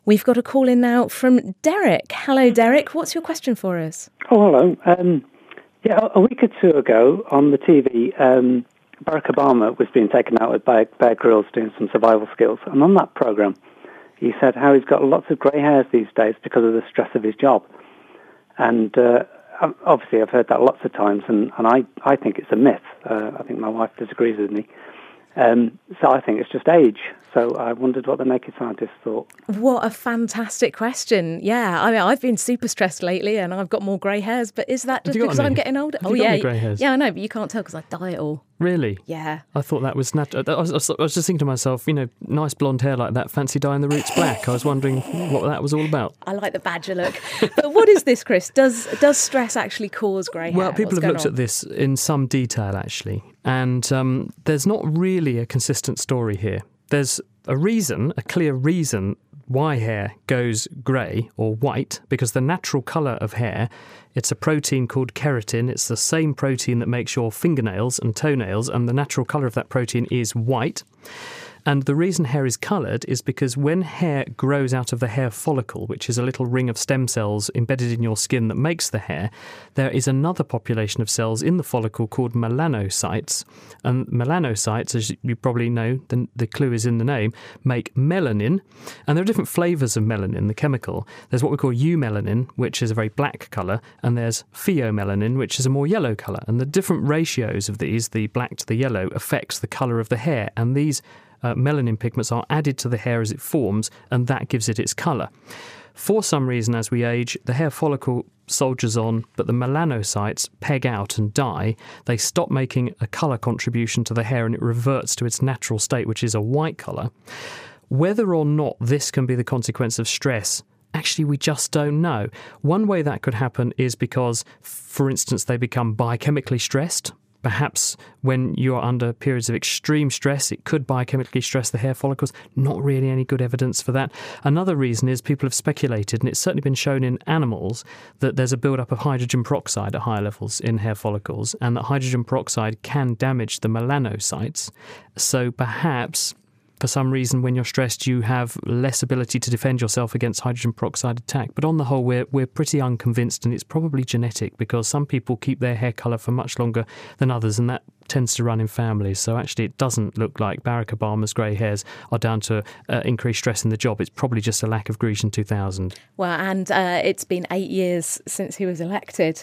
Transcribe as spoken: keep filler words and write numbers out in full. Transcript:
We've got a call in now from Derek. Hello, Derek. What's your question for us? Oh, hello. Um, yeah, a week or two ago on the T V, um, Barack Obama was being taken out with Bear, Bear Grylls doing some survival skills. And on that programme, he said how he's got lots of grey hairs these days because of the stress of his job. And uh, obviously I've heard that lots of times, and, and I, I think it's a myth. Uh, I think my wife disagrees with me. Um, so I think it's just age. So I wondered what the naked scientists thought. What a fantastic question. Yeah, I mean, I've been super stressed lately and I've got more grey hairs, but is that just because I'm getting older? Have oh, you got yeah. any grey hairs? Yeah, I know, but you can't tell because I dye it all. Really? Yeah. I thought that was natural. I was, I was just thinking to myself, you know, nice blonde hair like that, fancy dyeing the roots black. I was wondering what that was all about. I like the badger look. But what is this, Chris? Does does stress actually cause grey hair? Well, people What's have looked on? at this in some detail, actually. And um, there's not really a consistent story here. There's a reason, a clear reason why hair goes grey or white, because the natural colour of hair, it's a protein called keratin. It's the same protein that makes your fingernails and toenails, and the natural colour of that protein is white. And the reason hair is coloured is because when hair grows out of the hair follicle, which is a little ring of stem cells embedded in your skin that makes the hair, there is another population of cells in the follicle called melanocytes. And melanocytes, as you probably know, the, the clue is in the name, make melanin. And there are different flavours of melanin, the chemical. There's what we call eumelanin, which is a very black colour, and there's pheomelanin, which is a more yellow colour. And the different ratios of these, the black to the yellow, affects the colour of the hair. And these Uh, melanin pigments are added to the hair as it forms, and that gives it its colour. For some reason, as we age, the hair follicle soldiers on, but the melanocytes peg out and die. They stop making a colour contribution to the hair, and it reverts to its natural state, which is a white colour. Whether or not this can be the consequence of stress, actually, we just don't know. One way that could happen is because, for instance, they become biochemically stressed. Perhaps when you're under periods of extreme stress, it could biochemically stress the hair follicles. Not really any good evidence for that. Another reason is people have speculated, and it's certainly been shown in animals, that there's a build-up of hydrogen peroxide at higher levels in hair follicles, and that hydrogen peroxide can damage the melanocytes. So perhaps, for some reason, when you're stressed, you have less ability to defend yourself against hydrogen peroxide attack. But on the whole, we're we're pretty unconvinced, and it's probably genetic, because some people keep their hair colour for much longer than others, and that tends to run in families. So actually, it doesn't look like Barack Obama's grey hairs are down to uh, increased stress in the job. It's probably just a lack of grease in two thousand. Well, and uh, it's been eight years since he was elected.